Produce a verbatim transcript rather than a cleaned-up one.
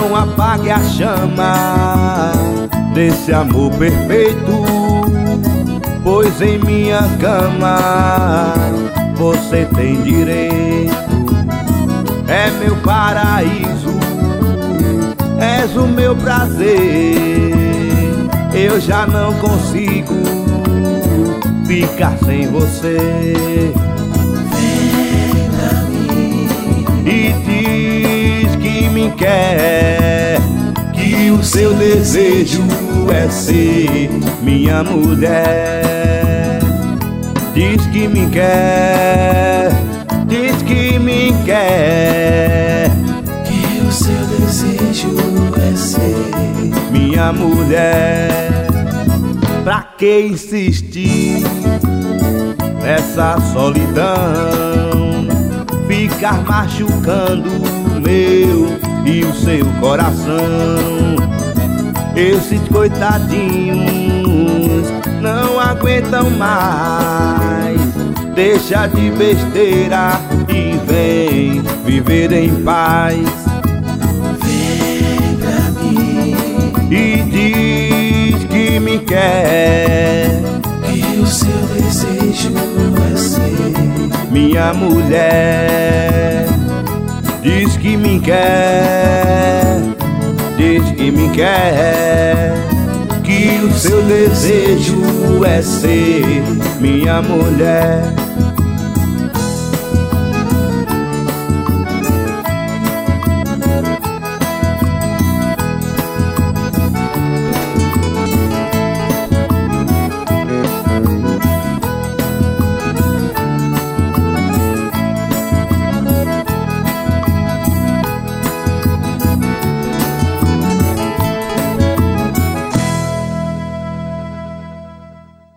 não apague a chama desse amor perfeito, pois em minha cama você tem direito. É meu paraíso, és o meu prazer. Eu já não consigo ficar sem você. Vem pra mim e diz que me quer, que o seu desejo é ser minha mulher. Diz que me quer, diz que me quer, que o seu desejo é ser minha mulher. Pra que insistir nessa solidão, ficar machucando o meu e o seu coração? Esses coitadinhos não aguentam mais. Deixa de besteira e vem viver em paz. Vem pra mim e diz que me quer, que o seu desejo é ser minha mulher. Diz que me quer, diz que me quer, que o seu desejo é ser minha mulher.